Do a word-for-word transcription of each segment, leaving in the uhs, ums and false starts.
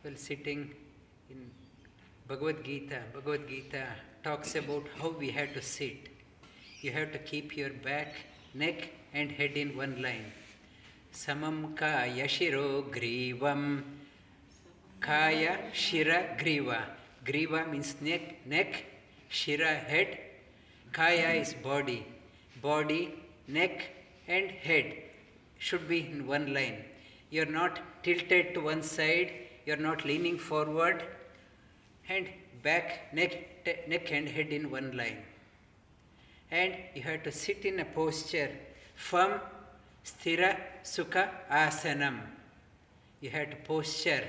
While sitting in Bhagavad Gita, Bhagavad Gita talks about how we have to sit. You have to keep your back, neck and head in one line. Samam kaya shiro grivam. Kaya shira griva. Griva means neck, neck, shira head. Kaya is body. Body, neck and head should be in one line. You are not tilted to one side, you are not leaning forward, and back, neck, neck and head in one line. And you have to sit in a posture firm, sthira sukha asanam. You have to posture.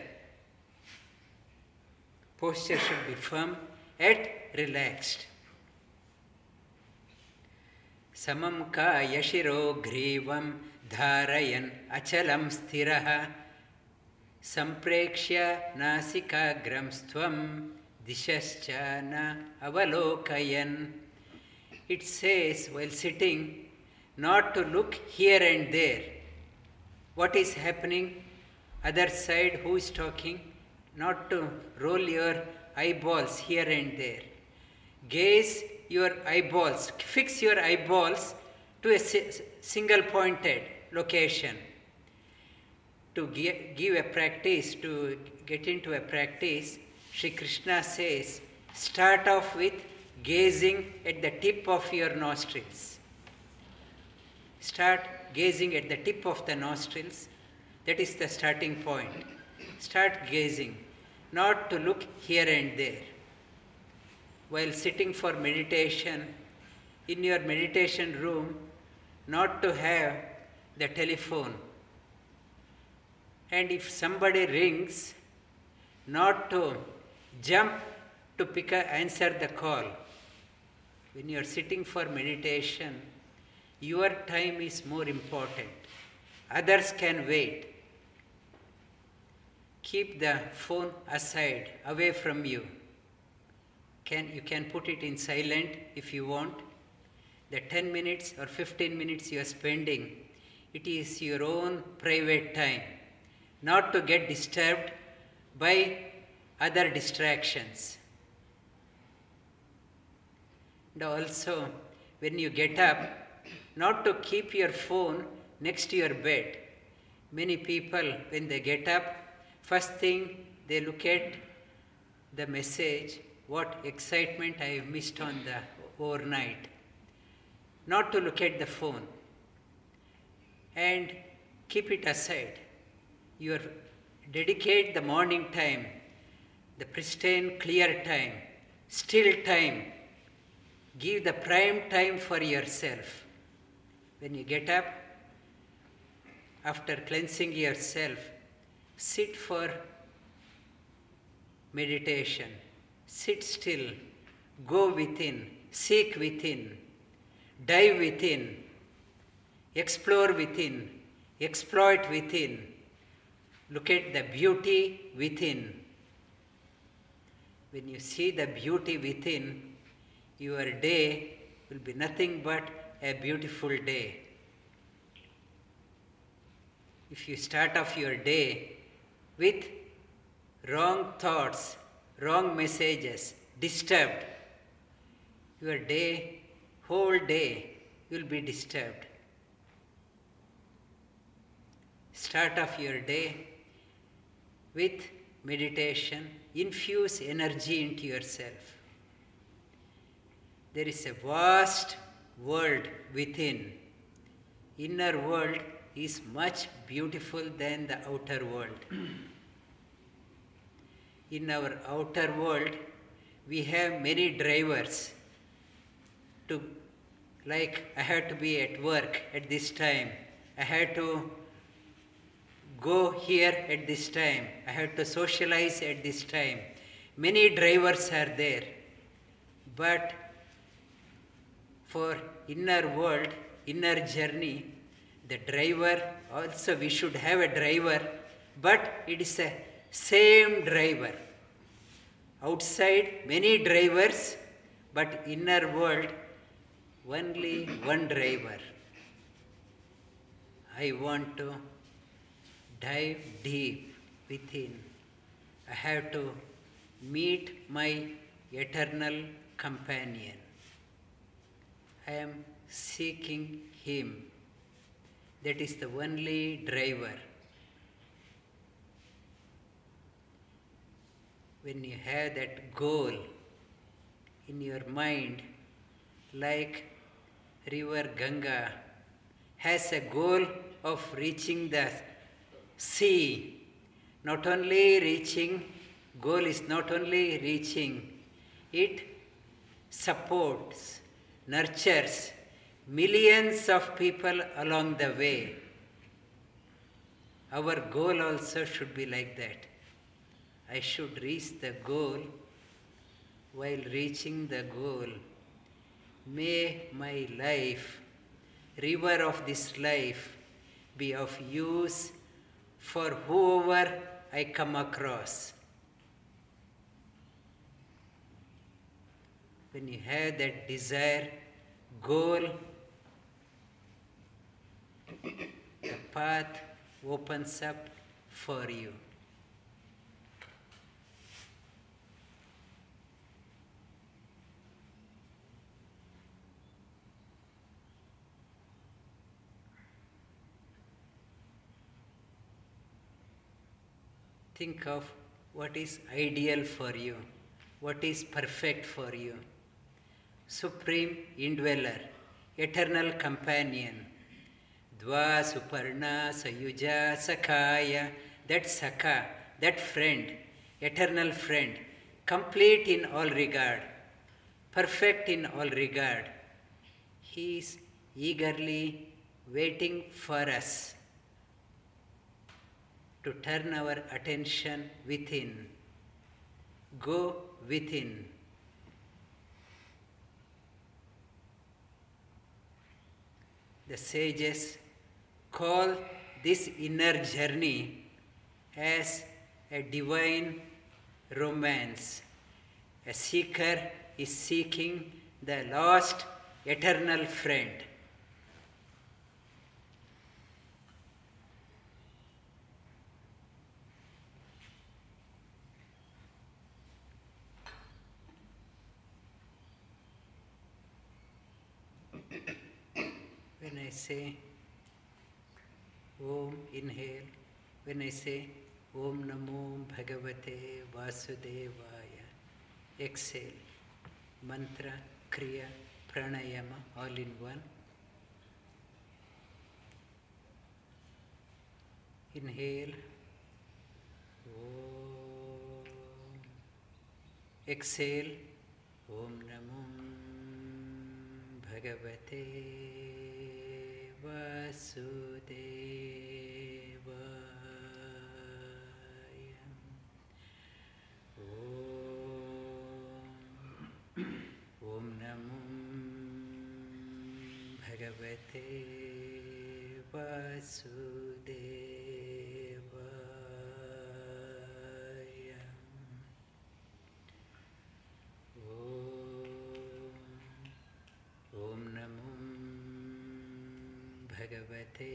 Posture should be firm yet relaxed. Samam kaya shiro grivam dharayan achalam sthiraha samprekshya nasikagram stvam dishascha na avalokayan. It says while sitting not to look here and there. What is happening? Other side, who is talking? Not to roll your eyeballs here and there. Gaze your eyeballs, fix your eyeballs to a single pointed location. To give a practice, to get into a practice, Sri Krishna says, start off with gazing at the tip of your nostrils. Start gazing at the tip of the nostrils. That is the starting point. Start gazing, not to look here and there. While sitting for meditation, in your meditation room, not to have the telephone. And if somebody rings, not to jump to pick a, answer the call. When you are sitting for meditation, your time is more important. Others can wait. Keep the phone aside, away from you. Can, you can put it in silent if you want. The ten minutes or fifteen minutes you are spending, it is your own private time, not to get disturbed by other distractions. And also, when you get up, not to keep your phone next to your bed. Many people, when they get up, first thing they look at the message, what excitement I have missed on the overnight. Not to look at the phone. And keep it aside. You dedicate the morning time, the pristine, clear time, still time. Give the prime time for yourself. When you get up, after cleansing yourself, sit for meditation. Sit still. Go within. Seek within. Dive within. Explore within. Exploit within. Look at the beauty within. When you see the beauty within, your day will be nothing but a beautiful day. If you start off your day with wrong thoughts, wrong messages, disturbed, your day, whole day will be disturbed. Start off your day with meditation, infuse energy into yourself. There is a vast world within. Inner world is much beautiful than the outer world. In our outer world, we have many drivers to, like, I have to be at work at this time. I have to go here at this time. I have to socialize at this time. Many drivers are there. But for inner world, inner journey, the driver, also we should have a driver, but it is a same driver. Outside, many drivers, but inner world, only one driver. I want to dive deep within, I have to meet my eternal companion. I am seeking him. That is the only driver. When you have that goal in your mind, like river Ganga has a goal of reaching the sea, not only reaching, goal is not only reaching, it supports, nurtures millions of people along the way. Our goal also should be like that. I should reach the goal. While reaching the goal, may my life, river of this life, be of use for whoever I come across. When you have that desire, goal, the path opens up for you. Think of what is ideal for you, what is perfect for you. Supreme indweller, eternal companion, Dva Suparna Sayuja Sakaya, that Saka, that friend, eternal friend, complete in all regard, perfect in all regard. He is eagerly waiting for us to turn our attention within, go within. The sages call this inner journey as a divine romance. A seeker is seeking the lost eternal friend. When I say Om, inhale. When I say Om Namo Bhagavate Vasudevaya, exhale. Mantra, Kriya, Pranayama, all in one. Inhale. Om. Exhale. Om Namo Bhagavate Vasudevaya. Om. Om Namo Bhagavate Vasudevaya. Om Namo Bhagavate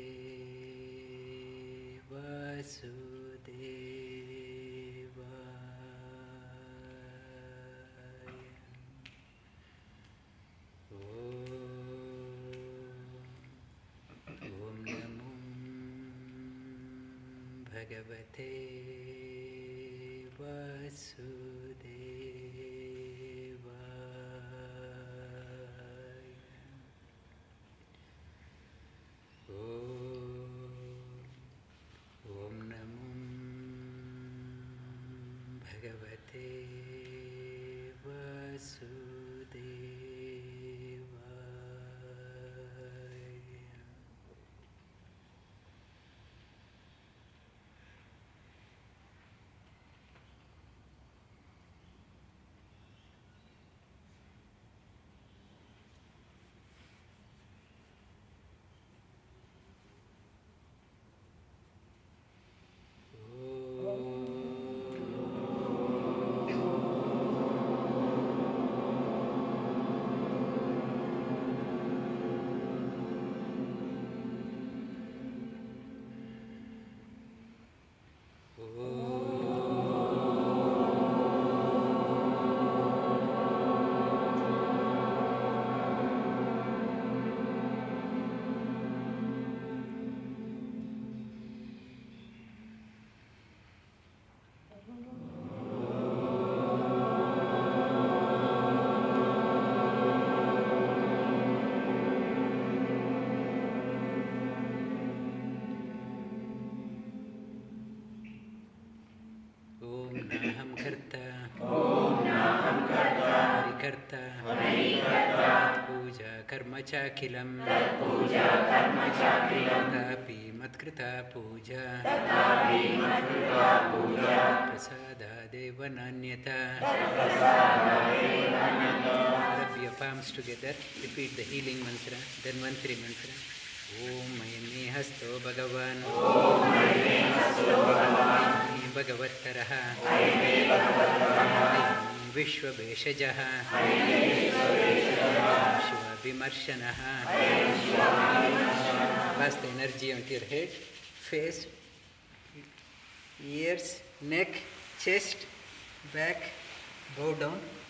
Om Naham Karta. Om Naham Karta. Harikarta. Harikarta. Puja Karma Chakilam. Puja Karma Chakilam. Tatapi Matkrita Puja. Tatapi Matkrita Puja. Prasada Devananyata. Prasada Devananyata. Rub your palms together. Repeat the healing mantra. Then Mantri mantra. Om Mayame Hasto Bhagavan. Om Mayame Hasto Bhagavan. Bhagavataraha. Ayame Bhagavataraha. Vishwa Beshajaha. Ayame Vishwa Beshajaha. Shiva Vimarshanaha. Ayame Shiva Vimarshanaha. Pass the energy onto your head, face, ears, neck, chest, back, bow down.